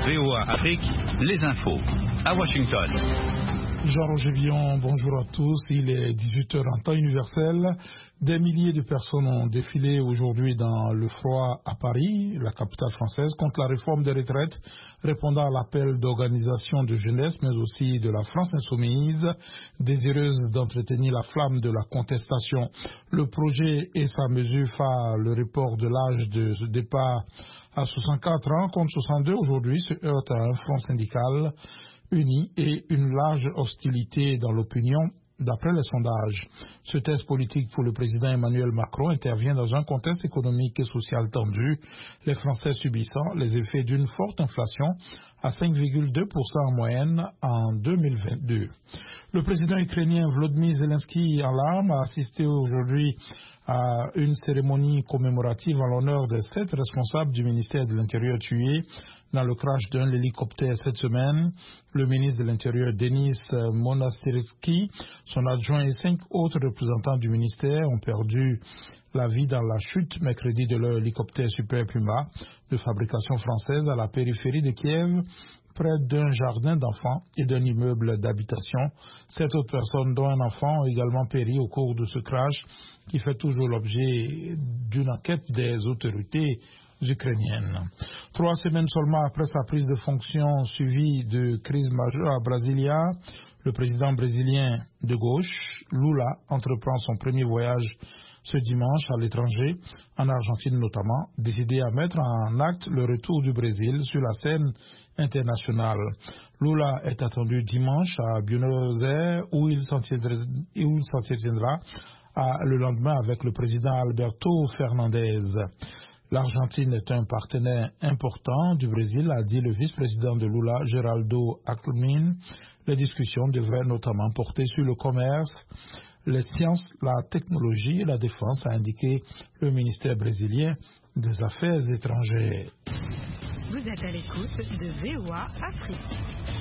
VOA Afrique, les infos. À Washington. Jean-Roger Villon, bonjour à tous. Il est 18h en temps universel. Des milliers de personnes ont défilé aujourd'hui dans le froid à Paris, la capitale française, contre la réforme des retraites, répondant à l'appel d'organisations de jeunesse, mais aussi de la France insoumise, désireuse d'entretenir la flamme de la contestation. Le projet et sa mesure phare, le report de l'âge de départ à 64 ans contre 62 aujourd'hui, se heurte à un front syndical uni et une large hostilité dans l'opinion d'après les sondages. Ce test politique pour le président Emmanuel Macron intervient dans un contexte économique et social tendu, les Français subissant les effets d'une forte inflation à 5,2% en moyenne en 2022. Le président ukrainien Volodymyr Zelensky en larmes a assisté aujourd'hui à une cérémonie commémorative en l'honneur des 7 responsables du ministère de l'Intérieur tués dans le crash d'un hélicoptère cette semaine. Le ministre de l'Intérieur Denis Monastirski, son adjoint et 5 autres représentants du ministère ont perdu la vie dans la chute mercredi de leur hélicoptère Super Puma de fabrication française à la périphérie de Kiev, près d'un jardin d'enfants et d'un immeuble d'habitation. 7 autres personnes, dont un enfant, ont également péri au cours de ce crash qui fait toujours l'objet d'une enquête des autorités ukrainiennes. 3 semaines seulement après sa prise de fonction suivie de crise majeure à Brasilia, le président brésilien de gauche, Lula, entreprend son premier voyage ce dimanche à l'étranger, en Argentine notamment, décidé à mettre en acte le retour du Brésil sur la scène internationale. Lula est attendu dimanche à Buenos Aires où il s'entretiendra le lendemain avec le président Alberto Fernandez. L'Argentine est un partenaire important du Brésil, a dit le vice-président de Lula, Geraldo Alckmin. Les discussions devraient notamment porter sur le commerce, les sciences, la technologie et la défense, a indiqué le ministère brésilien des Affaires étrangères. Vous êtes à l'écoute de VOA Afrique.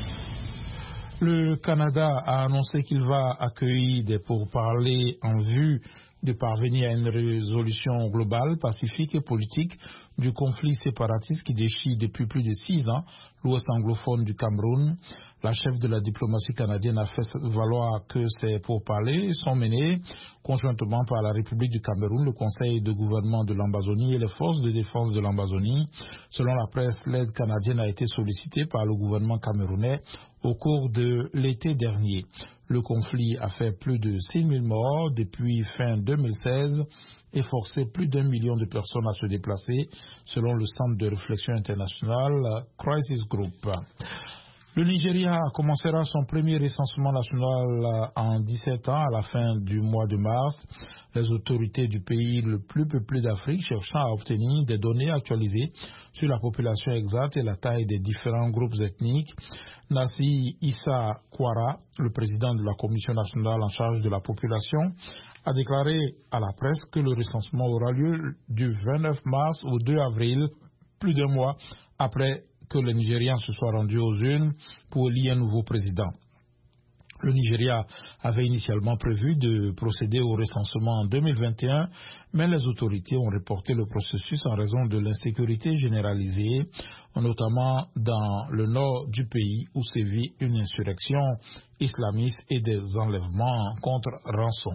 Le Canada a annoncé qu'il va accueillir des pourparlers en vue de parvenir à une résolution globale, pacifique et politique du conflit séparatiste qui déchire depuis plus de 6 ans l'ouest anglophone du Cameroun. La chef de la diplomatie canadienne a fait valoir que ces pourparlers sont menés conjointement par la République du Cameroun, le Conseil de gouvernement de l'Ambazonie et les forces de défense de l'Ambazonie. Selon la presse, l'aide canadienne a été sollicitée par le gouvernement camerounais au cours de l'été dernier. Le conflit a fait plus de 6 000 morts depuis fin 2016 et forcé plus d'1 million de personnes à se déplacer, selon le Centre de réflexion international Crisis Group. Le Nigeria commencera son premier recensement national en 17 ans à la fin du mois de mars. Les autorités du pays le plus peuplé d'Afrique cherchant à obtenir des données actualisées sur la population exacte et la taille des différents groupes ethniques. Nassi Issa Kwara, le président de la Commission nationale en charge de la population, a déclaré à la presse que le recensement aura lieu du 29 mars au 2 avril, plus d'un mois après que les Nigérians se soient rendus aux urnes pour élire un nouveau président. Le Nigeria avait initialement prévu de procéder au recensement en 2021, mais les autorités ont reporté le processus en raison de l'insécurité généralisée, notamment dans le nord du pays où sévit une insurrection islamiste et des enlèvements contre rançon.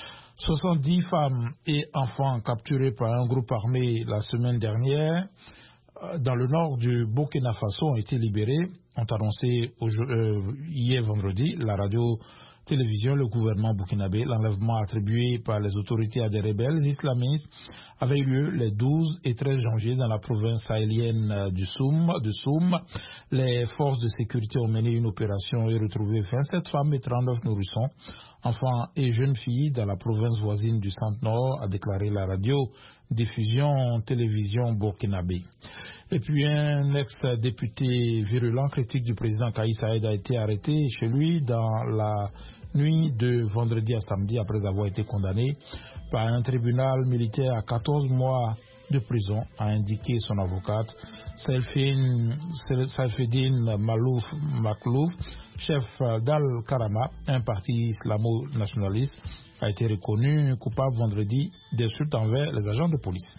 70 femmes et enfants capturés par un groupe armé la semaine dernière dans le nord du Burkina Faso ont été libérés, ont annoncé hier vendredi la radio-télévision, le gouvernement burkinabé. L'enlèvement attribué par les autorités à des rebelles islamistes avait eu lieu les 12 et 13 janvier dans la province sahélienne de Soum. Les forces de sécurité ont mené une opération et retrouvé 27 femmes et 39 nourrissons, enfants et jeunes filles dans la province voisine du Centre-Nord, a déclaré la radio-diffusion télévision burkinabé. Et puis un ex-député virulent critique du président Kais Saied a été arrêté chez lui dans la nuit de vendredi à samedi après avoir été condamné par un tribunal militaire à 14 mois de prison, a indiqué son avocate. Saifeddine Malouf Maklouf, chef d'Al-Karama, un parti islamo-nationaliste, a été reconnu coupable vendredi d'insultes envers les agents de police.